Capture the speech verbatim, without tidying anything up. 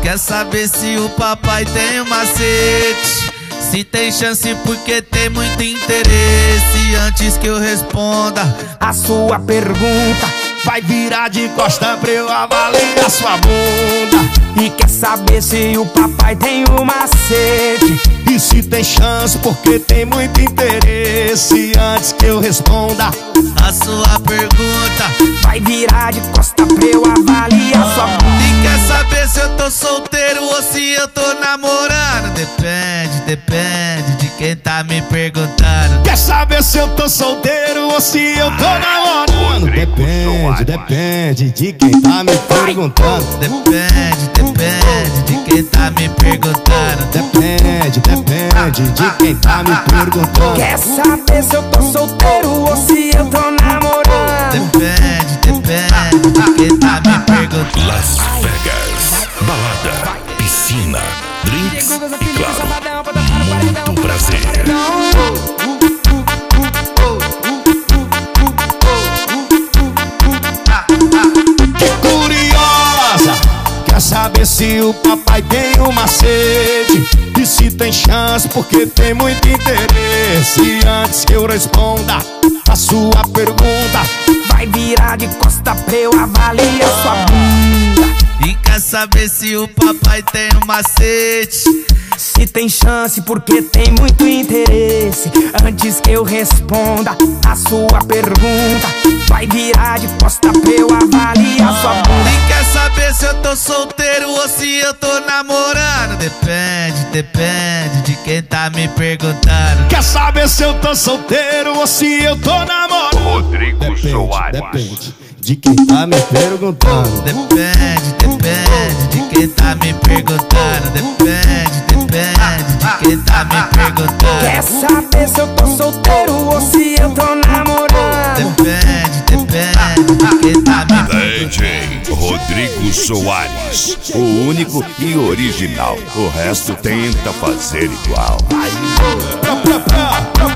Quer saber se o papai tem um macete? Se tem chance porque tem muito interesse. Antes que eu responda a sua pergunta, vai virar de costa pra eu avaliar sua bunda. E quer saber se o papai tem um macete? E se tem chance porque tem muito interesse. Antes que eu responda a sua pergunta, vai virar de costa pra eu avaliar sua bunda. E quer saber se eu tô solteiro ou se eu tô namorando? Depende, depende de quem tá me perguntando. Quer saber se eu tô solteiro ou se eu tô namorando? Depende, depende de quem tá me perguntando. Depende, depende de quem tá me perguntando. Depende, depende de quem tá me perguntando. Quer saber se eu tô solteiro ou se eu tô namorando? Depende, depende de quem tá me perguntando. Las Vegas, balada, piscina, drinks e claro, muito prazer. Que curiosa, quer saber se o papai tem um macete? E se tem chance porque tem muito interesse. Antes que eu responda a sua pergunta, vai virar de costa pra eu avaliar sua bunda. E quer saber se o papai tem um macete? Se tem chance porque tem muito interesse. Antes que eu responda a sua pergunta, vai virar de costa pra eu avaliar sua bunda. E quer saber se eu tô solteiro ou se eu tô namorando? Depende, depende de quem tá me perguntando. Quer saber se eu tô solteiro ou se eu tô namorando? Rodrigo Depende, Soares. depende de quem tá me perguntando. Depende, depende de quem tá me perguntando. Depende, depende de quem tá me perguntando. Quer saber se eu tô solteiro ou se eu tô namorando? Depende, depende de quem tá me perguntando. D J Rodrigo Soares, o único e original. O resto tenta fazer igual. Pra, pra, pra, pra,